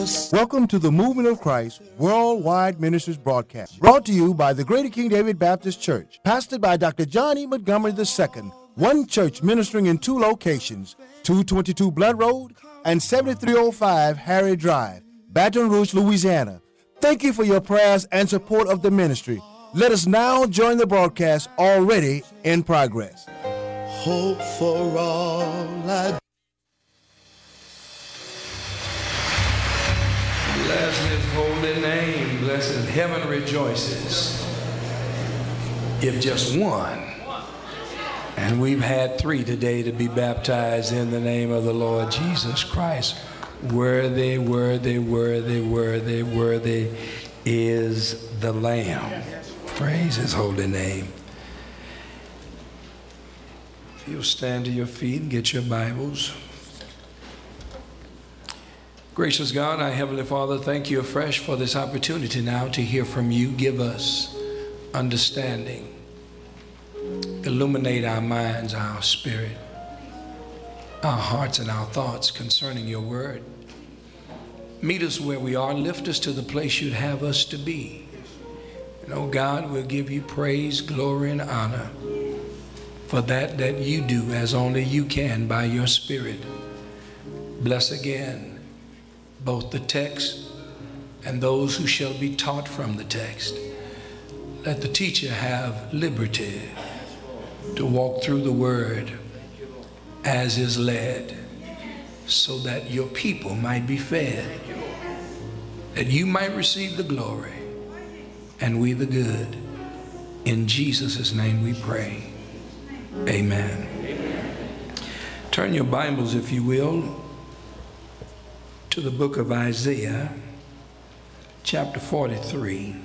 Jesus. Welcome to the Movement of Christ Worldwide Ministries broadcast, brought to you by the Greater King David Baptist Church, pastored by Dr. John E. Montgomery II, one church ministering in two locations, 222 Blood Road and 7305 Harry Drive, Baton Rouge, Louisiana. Thank you for your prayers and support of the ministry. Let us now join the broadcast already in progress. Hope for all I Bless his holy name. Bless his heaven rejoices. If just one, and we've had 3 today to be baptized in the name of the Lord Jesus Christ. Worthy, worthy, worthy, worthy, worthy is the Lamb. Praise his holy name. If you'll stand to your feet and get your Bibles. Gracious God, our Heavenly Father, thank you afresh for this opportunity now to hear from you. Give us understanding. Illuminate our minds, our spirit, our hearts and our thoughts concerning your word. Meet us where we are. Lift us to the place you'd have us to be. And oh God, we'll give you praise, glory, and honor for that you do as only you can by your spirit. Bless again both the text and those who shall be taught from the text. Let the teacher have liberty to walk through the word as is led, so that your people might be fed, that you might receive the glory and we the good. In Jesus' name we pray. Amen. Turn your Bibles, if you will, to the book of Isaiah, chapter 43.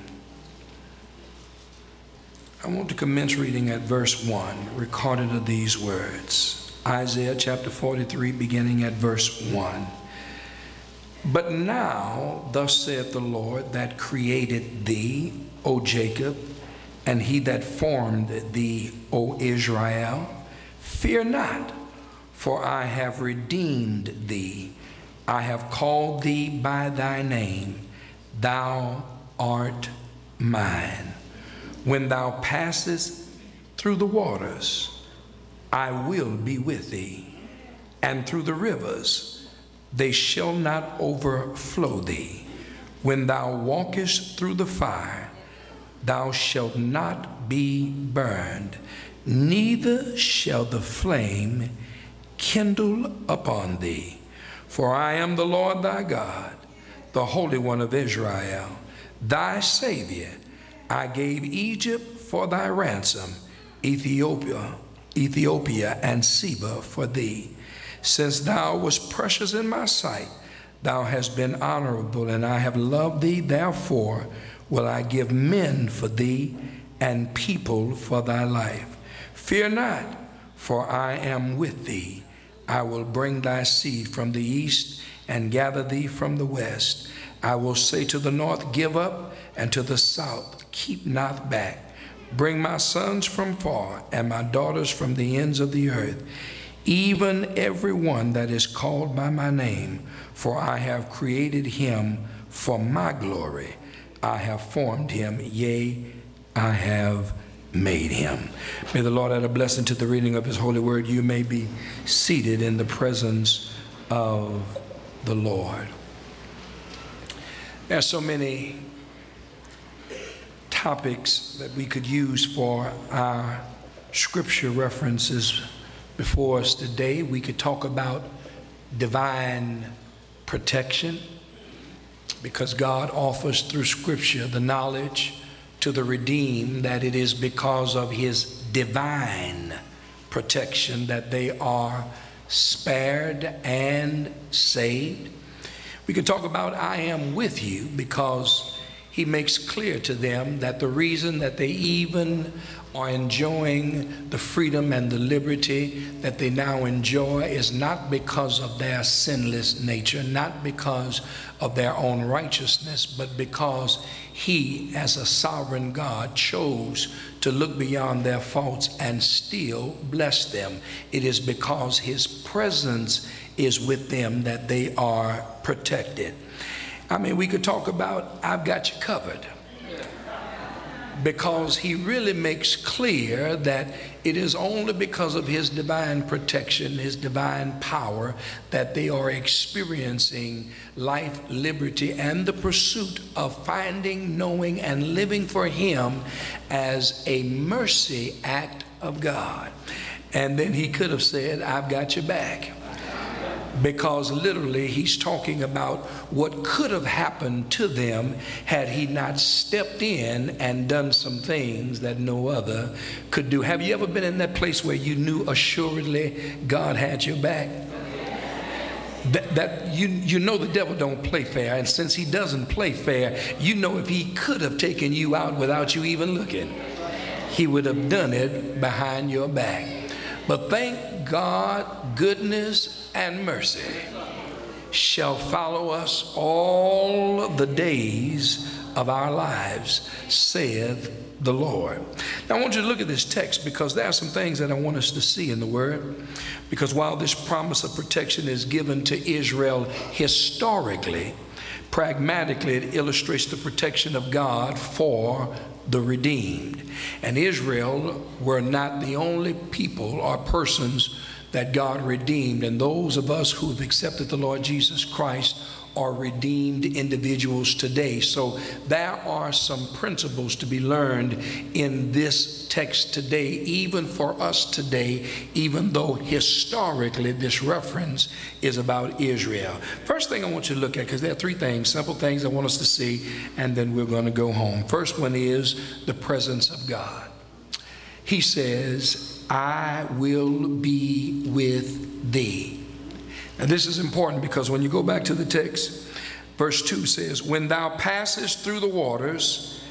I want to commence reading at verse 1, recorded are these words. Isaiah chapter 43, beginning at verse 1. But now, thus saith the Lord that created thee, O Jacob, and he that formed thee, O Israel, fear not, for I have redeemed thee. I have called thee by thy name. Thou art mine. When thou passest through the waters, I will be with thee, and through the rivers, they shall not overflow thee. When thou walkest through the fire, thou shalt not be burned, neither shall the flame kindle upon thee. For I am the Lord thy God, the Holy One of Israel, thy Savior. I gave Egypt for thy ransom, Ethiopia and Seba for thee. Since thou wast precious in my sight, thou hast been honorable, and I have loved thee. Therefore will I give men for thee, and people for thy life. Fear not, for I am with thee. I will bring thy seed from the east, and gather thee from the west. I will say to the north, give up, and to the south, keep not back. Bring my sons from far, and my daughters from the ends of the earth, even every one that is called by my name. For I have created him for my glory. I have formed him, yea, I have made him. May the Lord add a blessing to the reading of his holy word. You may be seated in the presence of the Lord. There are so many topics that we could use for our scripture references before us today. We could talk about divine protection, because God offers through scripture the knowledge to the redeemed that it is because of his divine protection that they are spared and saved. We can talk about I am with you, because he makes clear to them that the reason that they even are enjoying the freedom and the liberty that they now enjoy is not because of their sinless nature, not because of their own righteousness, but because he, as a sovereign God, chose to look beyond their faults and still bless them. It is because his presence is with them that they are protected. I mean, we could talk about I've got you covered, because he really makes clear that it is only because of his divine protection, his divine power, that they are experiencing life, liberty, and the pursuit of finding, knowing, and living for him as a mercy act of God. And then he could have said, I've got your back. Because literally he's talking about what could have happened to them had he not stepped in and done some things that no other could do. Have you ever been in that place where you knew assuredly God had your back? That you know the devil don't play fair, and since he doesn't play fair, you know if he could have taken you out without you even looking, he would have done it behind your back. But thank God, goodness and mercy shall follow us all the days of our lives, saith the Lord. Now I want you to look at this text, because there are some things that I want us to see in the word. Because while this promise of protection is given to Israel historically, pragmatically it illustrates the protection of God for the redeemed. And Israel were not the only people or persons that God redeemed, and those of us who have accepted the Lord Jesus Christ are redeemed individuals today. So there are some principles to be learned in this text today, even for us today, even though historically this reference is about Israel. First thing I want you to look at, because there are three things, simple things I want us to see, and then we're going to go home. First one is the presence of God. He says, I will be with thee. Now this is important, because when you go back to the text, verse 2 says, when thou passest through the waters,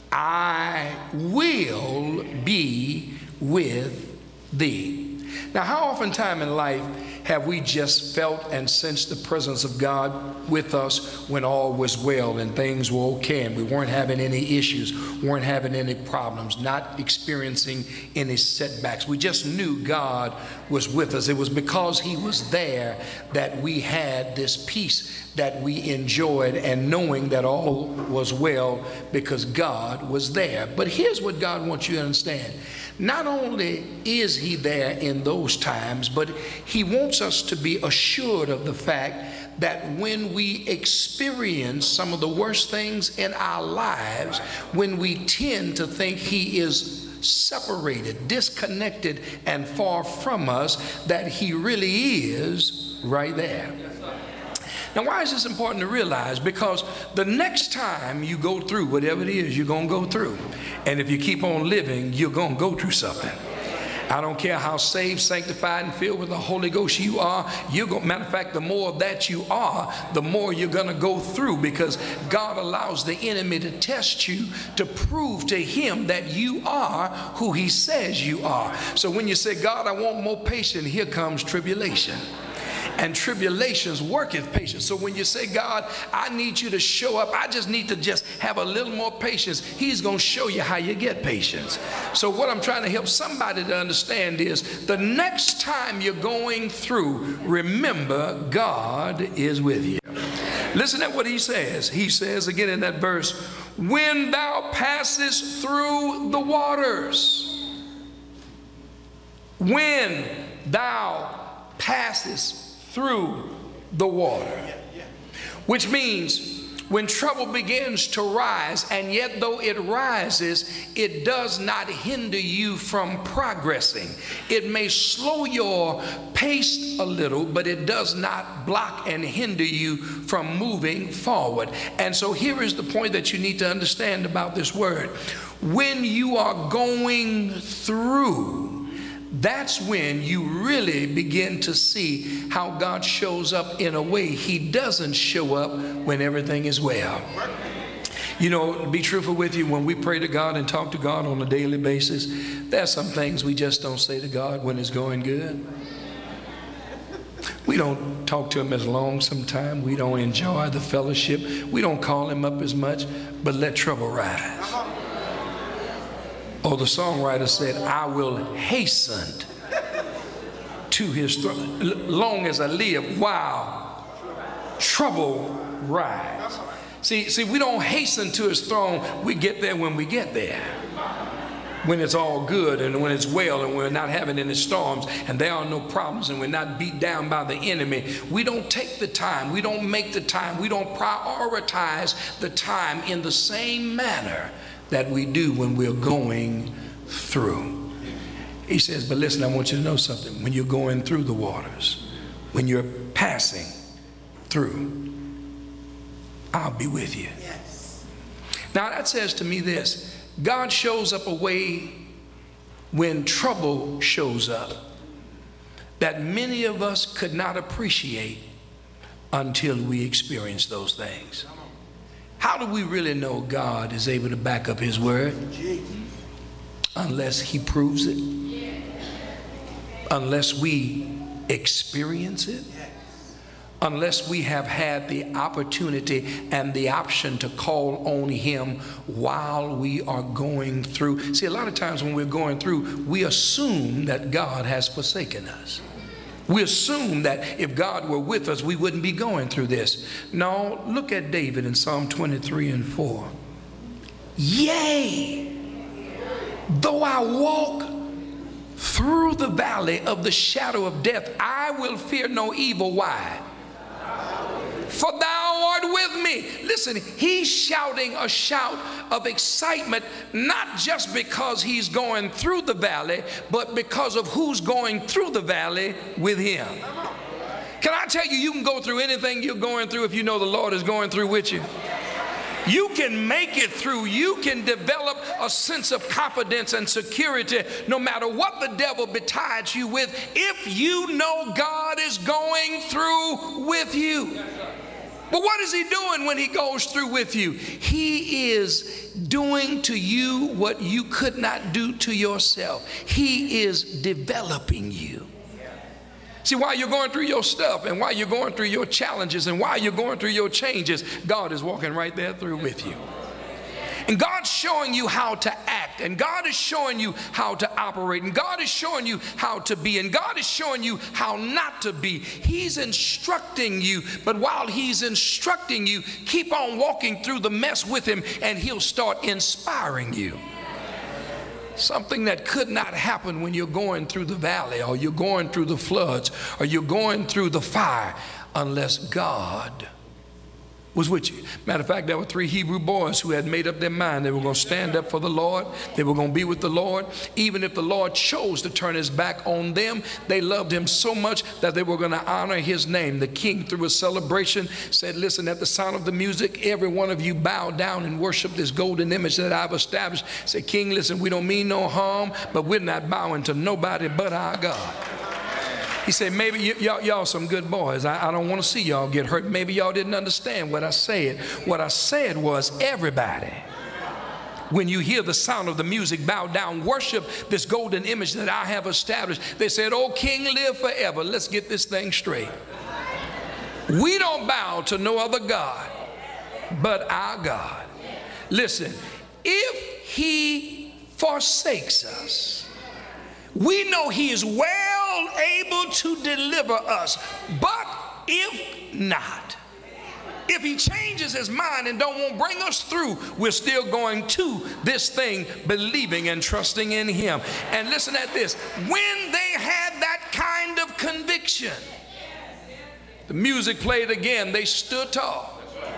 I will be with thee. Now how often time in life have we just felt and sensed the presence of God with us when all was well and things were okay and we weren't having any issues, weren't having any problems, not experiencing any setbacks? We just knew God was with us. It was because he was there that we had this peace that we enjoyed, and knowing that all was well because God was there. But here's what God wants you to understand. Not only is he there in those times, but he wants us to be assured of the fact that when we experience some of the worst things in our lives, when we tend to think he is separated, disconnected, and far from us, that he really is right there. Now, why is this important to realize? Because the next time you go through whatever it is you're going to go through, and if you keep on living, you're going to go through something. I don't care how saved, sanctified, and filled with the Holy Ghost you are. Matter of fact, the more that you are, the more you're going to go through, because God allows the enemy to test you to prove to him that you are who he says you are. So when you say, God, I want more patience, here comes tribulation. And tribulations worketh patience. So when you say, God, I need you to show up, I just need to just have a little more patience, he's going to show you how you get patience. So what I'm trying to help somebody to understand is, the next time you're going through, remember God is with you. Listen at what he says. He says again in that verse, when thou passest through the waters. When thou passest through the water. Which means when trouble begins to rise, and yet though it rises, it does not hinder you from progressing. It may slow your pace a little, but it does not block and hinder you from moving forward. And so here is the point that you need to understand about this word. When you are going through, that's when you really begin to see how God shows up in a way he doesn't show up when everything is well. You know, to be truthful with you, when we pray to God and talk to God on a daily basis, there are some things we just don't say to God when it's going good. We don't talk to him as long sometimes. We don't enjoy the fellowship. We don't call him up as much, but let trouble rise. Oh, the songwriter said, I will hasten to his throne. Long as I live, while trouble rise. See, we don't hasten to his throne. We get there when we get there. When it's all good and when it's well and we're not having any storms and there are no problems and we're not beat down by the enemy. We don't take the time. We don't make the time. We don't prioritize the time in the same manner that we do when we're going through. He says, but listen, I want you to know something. When you're going through the waters, when you're passing through, I'll be with you. Yes. Now that says to me this: God shows up a way when trouble shows up that many of us could not appreciate until we experience those things. How do we really know God is able to back up his word? Unless he proves it. Unless we experience it. Unless we have had the opportunity and the option to call on him while we are going through. See, a lot of times when we're going through, we assume that God has forsaken us. We assume that if God were with us, we wouldn't be going through this. No, look at David in Psalm 23:4. Yea, though I walk through the valley of the shadow of death, I will fear no evil. Why? For thou art with me. Listen, he's shouting a shout of excitement, not just because he's going through the valley, but because of who's going through the valley with him. Can I tell you, you can go through anything you're going through if you know the Lord is going through with you. You can make it through. You can develop a sense of confidence and security no matter what the devil betides you with, if you know God is going through with you. But what is he doing when he goes through with you? He is doing to you what you could not do to yourself. He is developing you. See, while you're going through your stuff and while you're going through your challenges and while you're going through your changes, God is walking right there through with you. And God's showing you how to act, and God is showing you how to operate, and God is showing you how to be, and God is showing you how not to be. He's instructing you, but while he's instructing you, keep on walking through the mess with him and he'll start inspiring you. Something that could not happen when you're going through the valley or you're going through the floods or you're going through the fire unless God was with you. Matter of fact, there were 3 Hebrew boys who had made up their mind they were going to stand up for the Lord. They were going to be with the Lord. Even if the Lord chose to turn his back on them, they loved him so much that they were going to honor his name. The king, through a celebration, said, listen, at the sound of the music, every one of you bow down and worship this golden image that I've established. Say, King, listen, we don't mean no harm, but we're not bowing to nobody but our God. He said, maybe y'all some good boys. I don't want to see y'all get hurt. Maybe y'all didn't understand what I said. What I said was, everybody, when you hear the sound of the music, bow down, worship this golden image that I have established. They said, oh, King, live forever. Let's get this thing straight. We don't bow to no other God but our God. Listen, if he forsakes us, we know he is well able to deliver us. But if not, if he changes his mind and don't want to bring us through, we're still going to this thing, believing and trusting in him. And listen at this. When they had that kind of conviction, the music played again. They stood tall.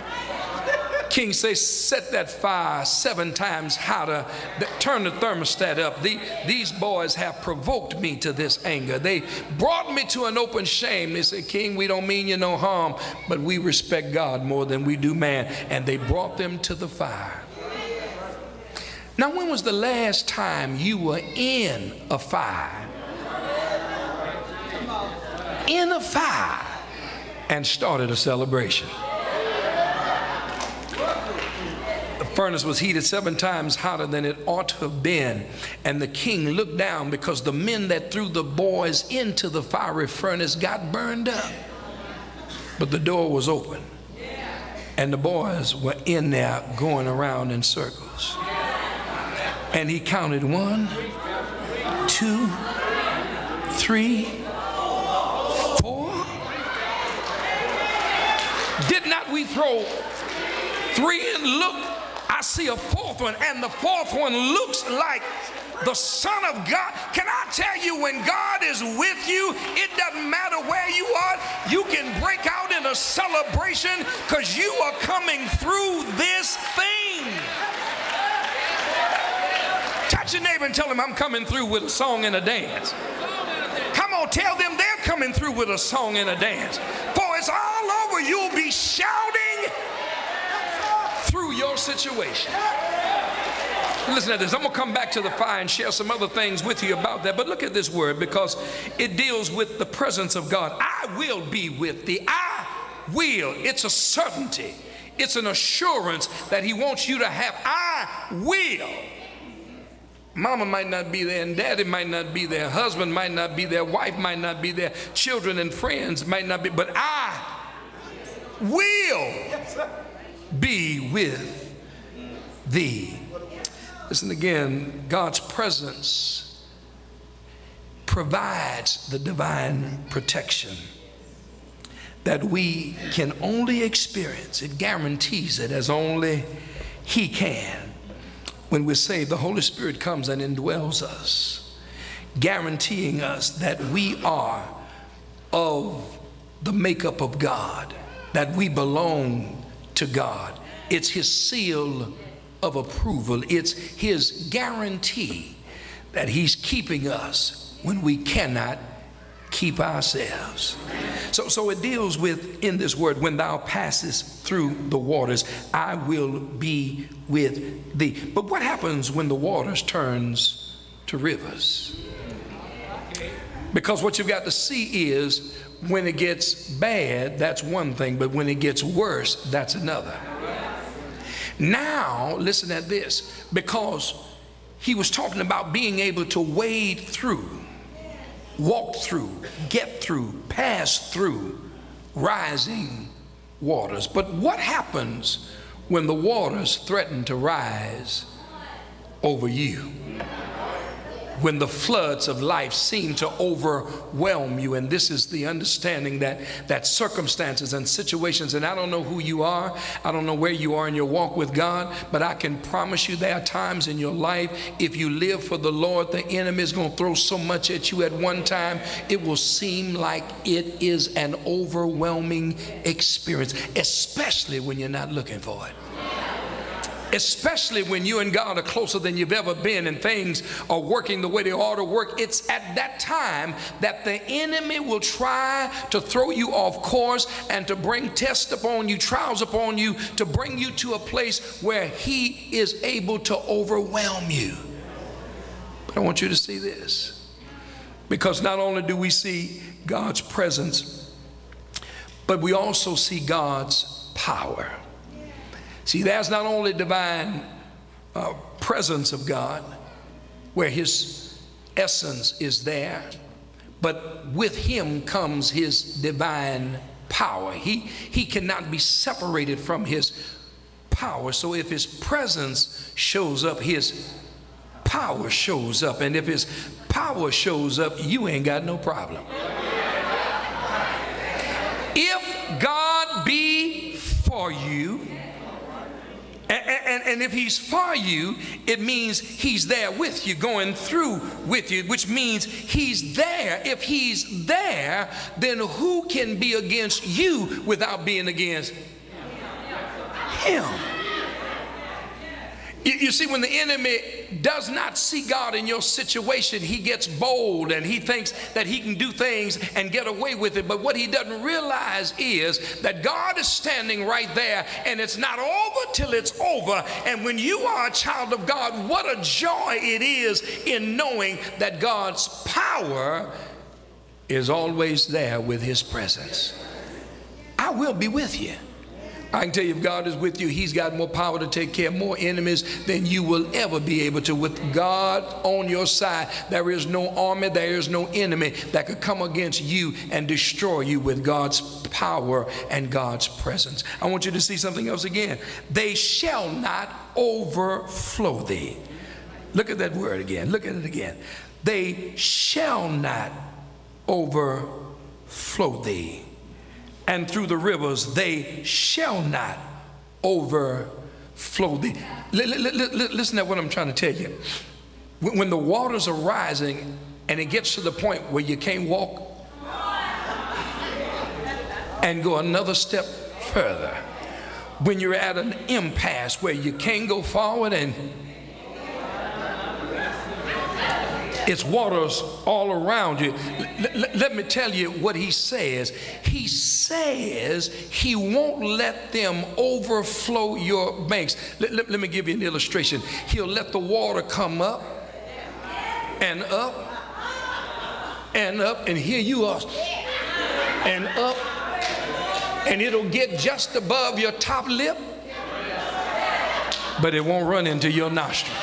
King says, set that fire 7 times hotter, turn the thermostat up. These boys have provoked me to this anger. They brought me to an open shame. They said, King, we don't mean you no harm, but we respect God more than we do man. And they brought them to the fire. Now, when was the last time you were in a fire? In a fire and started a celebration. The furnace was heated 7 times hotter than it ought to have been. And the king looked down because the men that threw the boys into the fiery furnace got burned up. But the door was open. And the boys were in there going around in circles. And he counted 1, 2, 3, 4. Did not we throw Three, and look, I see a fourth one, and the fourth one looks like the Son of God. Can I tell you, when God is with you, it doesn't matter where you are. You can break out in a celebration because you are coming through this thing. Touch your neighbor and tell him, I'm coming through with a song and a dance. Come on, tell them they're coming through with a song and a dance. For it's all over. You'll be shouting through your situation. Listen to this. I'm going to come back to the fire and share some other things with you about that. But look at this word, because it deals with the presence of God. I will be with thee. I will. It's a certainty. It's an assurance that he wants you to have. I will. Mama might not be there, and daddy might not be there. Husband might not be there. Wife might not be there. Children and friends might not be. But I will be with thee. Listen again, God's presence provides the divine protection that we can only experience. It guarantees it as only he can. When we're saved, the Holy Spirit comes and indwells us, guaranteeing us that we are of the makeup of God, that we belong to God. It's his seal of approval. It's his guarantee that he's keeping us when we cannot keep ourselves. So it deals with, in this word, when thou passest through the waters, I will be with thee. But what happens when the waters turns to rivers? Because what you've got to see is, when it gets bad, that's one thing, but when it gets worse, that's another. Now, listen at this, because he was talking about being able to wade through, walk through, get through, pass through rising waters. But what happens when the waters threaten to rise over you? When the floods of life seem to overwhelm you. And this is the understanding that circumstances and situations, and I don't know who you are, I don't know where you are in your walk with God, but I can promise you there are times in your life, if you live for the Lord, the enemy is going to throw so much at you at one time, it will seem like it is an overwhelming experience, especially when you're not looking for it. Especially when you and God are closer than you've ever been and things are working the way they ought to work. It's at that time that the enemy will try to throw you off course and to bring tests upon you, trials upon you, to bring you to a place where he is able to overwhelm you. But I want you to see this, because not only do we see God's presence, but we also see God's power. See, there's not only divine presence of God, where his essence is there, but with him comes his divine power. He cannot be separated from his power. So if his presence shows up, his power shows up. And if his power shows up, you ain't got no problem. If God be for you, and if he's for you, it means he's there with you, going through with you, which means he's there. If he's there, then who can be against you without being against him? You see, when the enemy does not see God in your situation, he gets bold and he thinks that he can do things and get away with it. But what he doesn't realize is that God is standing right there, and it's not over till it's over. And when you are a child of God, what a joy it is in knowing that God's power is always there with his presence. I will be with you. I can tell you, if God is with you, he's got more power to take care of more enemies than you will ever be able to. With God on your side, there is no army, there is no enemy that could come against you and destroy you with God's power and God's presence. I want you to see something else again. They shall not overflow thee. Look at that word again. Look at it again. They shall not overflow thee. And through the rivers they shall not overflow thee. Listen to what I'm trying to tell you. When the waters are rising and it gets to the point where you can't walk and go another step further, when you're at an impasse where you can't go forward and it's waters all around you, let me tell you what he says. He says he won't let them overflow your banks. Let me give you an illustration. He'll let the water come up and up and up, and here you are, and up, and it'll get just above your top lip, but it won't run into your nostrils.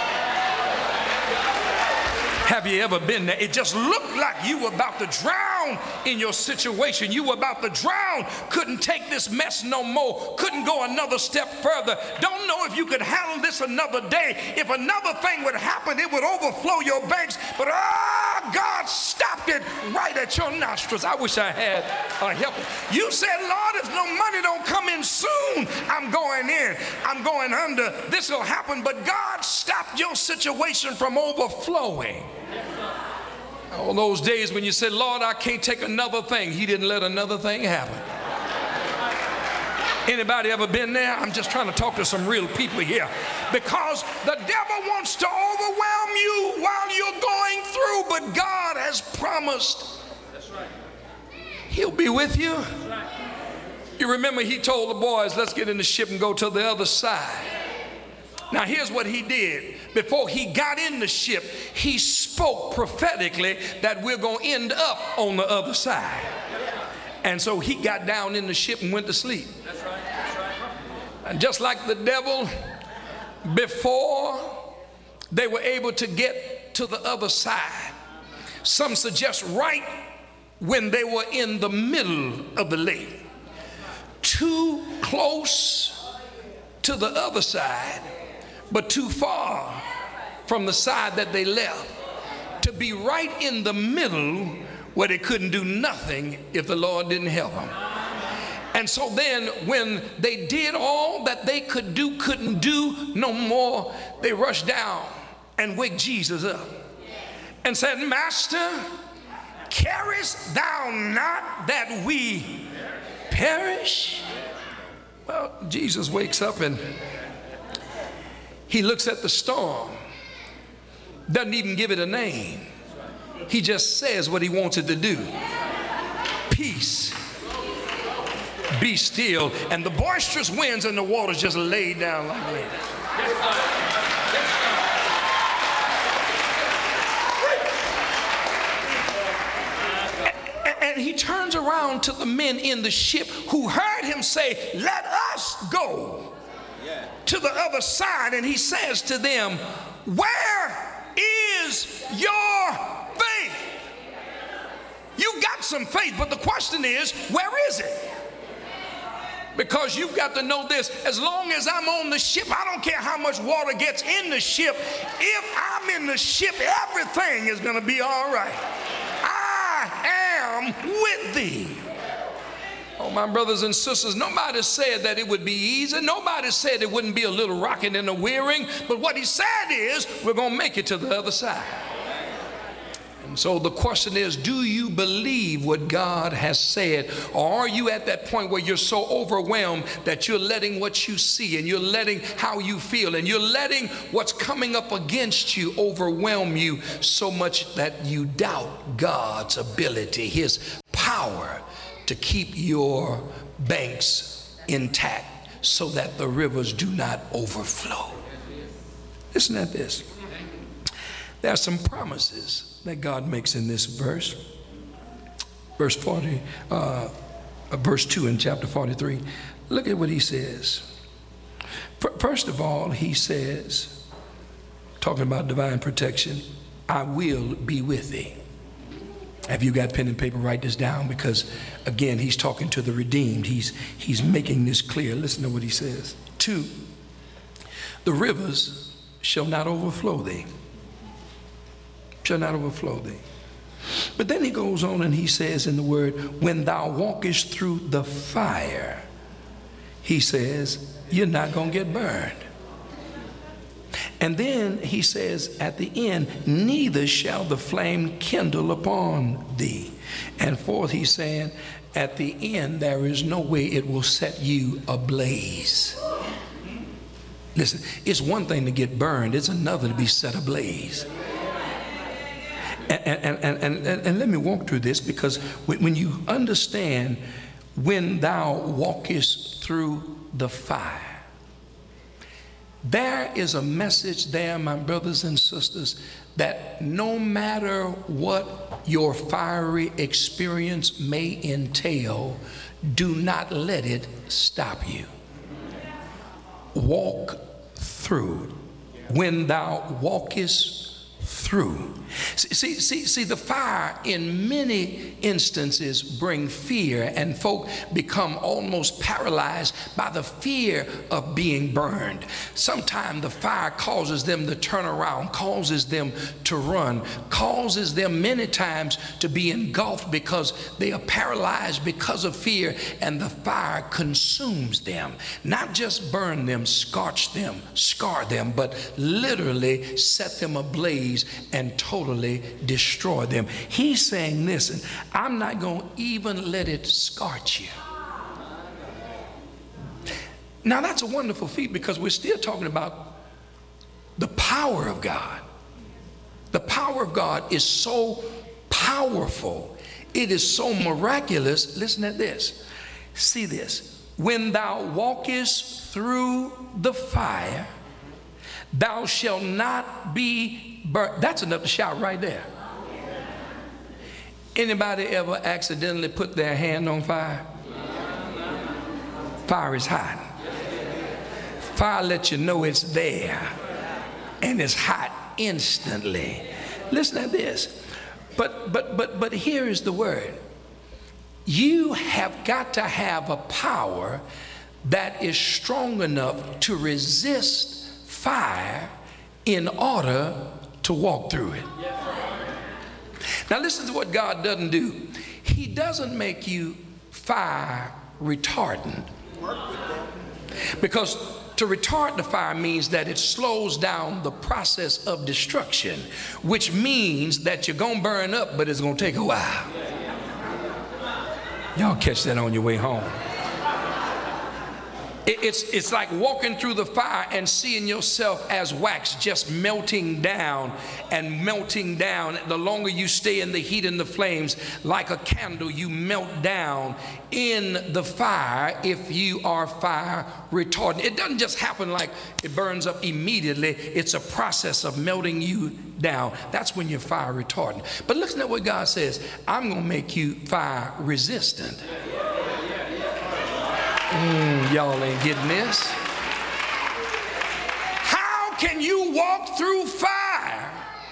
Have you ever been there? It just looked like you were about to drown in your situation. You were about to drown, couldn't take this mess no more, couldn't go another step further. Don't know if you could handle this another day. If another thing would happen, it would overflow your banks. But God stopped it right at your nostrils. I wish I had a helper. You said, Lord, if no money don't come in soon, I'm going in. I'm going under. This will happen. But God stopped your situation from overflowing. All those days when you said, Lord, I can't take another thing, he didn't let another thing happen. Anybody ever been there? I'm just trying to talk to some real people here, because the devil wants to overwhelm you while you're going through, but God has promised he'll be with you. You remember he told the boys, let's get in the ship and go to the other side. Now here's what he did. Before he got in the ship, he spoke prophetically that we're going to end up on the other side. And so he got down in the ship and went to sleep. That's right. That's right. And just like the devil, before they were able to get to the other side, some suggest right when they were in the middle of the lake, too close to the other side, but too far from the side that they left to be right in the middle where they couldn't do nothing if the Lord didn't help them. And so then when they did all that they could do, couldn't do no more, they rushed down and waked Jesus up and said, Master, carest thou not that we perish? Well, Jesus wakes up and he looks at the storm, doesn't even give it a name. He just says what he wants it to do. Peace, be still. And the boisterous winds and the waters just laid down like that. And he turns around to the men in the ship who heard him say, let us go to the other side, and he says to them, where is your faith? You got some faith, but the question is, where is it? Because you've got to know this, as long as I'm on the ship, I don't care how much water gets in the ship. If I'm in the ship, everything is going to be all right. I am with thee. Oh, my brothers and sisters, nobody said that it would be easy. Nobody said it wouldn't be a little rocking and a wearing. But what he said is, we're going to make it to the other side. And so the question is, do you believe what God has said? Or are you at that point where you're so overwhelmed that you're letting what you see and you're letting how you feel and you're letting what's coming up against you overwhelm you so much that you doubt God's ability, his power to keep your banks intact so that the rivers do not overflow? Listen at this. There are some promises that God makes in this verse. Verse 2 in chapter 43. Look at what he says. First of all, he says, talking about divine protection, I will be with thee. Have you got pen and paper? Write this down, because again, he's talking to the redeemed. He's making this clear. Listen to what he says. 2, the rivers shall not overflow thee. Shall not overflow thee. But then he goes on and he says in the word, when thou walkest through the fire, he says, you're not going to get burned. And then he says at the end, neither shall the flame kindle upon thee. And fourth, he's saying at the end, there is no way it will set you ablaze. Listen, it's one thing to get burned, it's another to be set ablaze. And let me walk through this, because when you understand, when thou walkest through the fire, there is a message there, my brothers and sisters, that no matter what your fiery experience may entail, do not let it stop you. Walk through. When thou walkest through. See, the fire in many instances bring fear, and folk become almost paralyzed by the fear of being burned. Sometimes the fire causes them to turn around, causes them to run, causes them many times to be engulfed because they are paralyzed because of fear, and the fire consumes them. Not just burn them, scorch them, scar them, but literally set them ablaze and totally destroy them. He's saying, listen, I'm not going to even let it scorch you. Now that's a wonderful feat, because we're still talking about the power of God. The power of God is so powerful. It is so miraculous. Listen to this. See this. When thou walkest through the fire, thou shalt not be burnt. That's enough to shout right there. Anybody ever accidentally put their hand on fire? Fire is hot. Fire lets you know it's there, and it's hot instantly. Listen to this. But here is the word. You have got to have a power that is strong enough to resist fire in order to walk through it. Now listen to what God doesn't do. He doesn't make you fire retardant, because to retard the fire means that it slows down the process of destruction, which means that you're gonna burn up, but it's gonna take a while. Y'all catch that on your way home. It's like walking through the fire and seeing yourself as wax, just melting down and melting down. The longer you stay in the heat and the flames, like a candle, you melt down in the fire if you are fire retardant. It doesn't just happen like it burns up immediately. It's a process of melting you down. That's when you're fire retardant. But listen to what God says. I'm going to make you fire resistant. Y'all ain't getting this. How can you walk through fire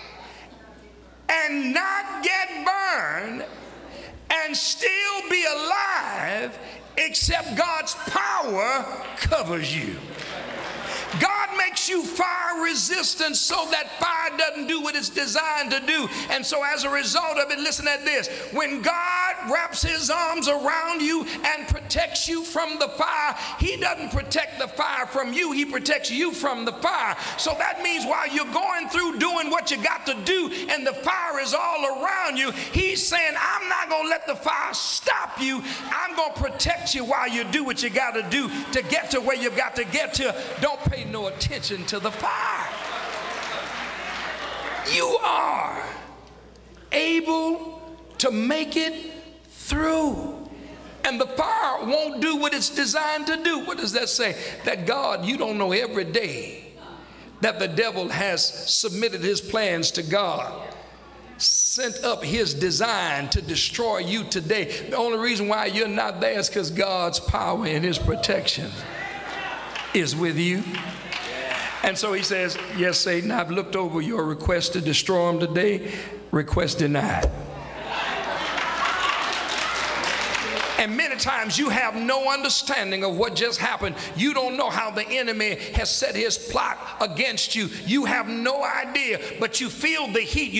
and not get burned and still be alive except God's power covers you? God makes you fire resistant so that fire doesn't do what it's designed to do. And so as a result of it, listen at this. When God wraps his arms around you and protects you from the fire, he doesn't protect the fire from you. He protects you from the fire. So that means while you're going through doing what you got to do and the fire is all around you, he's saying, I'm not going to let the fire stop you. I'm going to protect you while you do what you got to do to get to where you've got to get to. Don't pay no attention to the fire. You are able to make it through, and the fire won't do what it's designed to do. What does that say? That God, you don't know every day that the devil has submitted his plans to God, sent up his design to destroy you today. The only reason why you're not there is because God's power and his protection is with you. And so he says, yes, Satan, I've looked over your request to destroy him today. Request denied. And many times you have no understanding of what just happened. You don't know how the enemy has set his plot against you. You have no idea, but you feel the heat.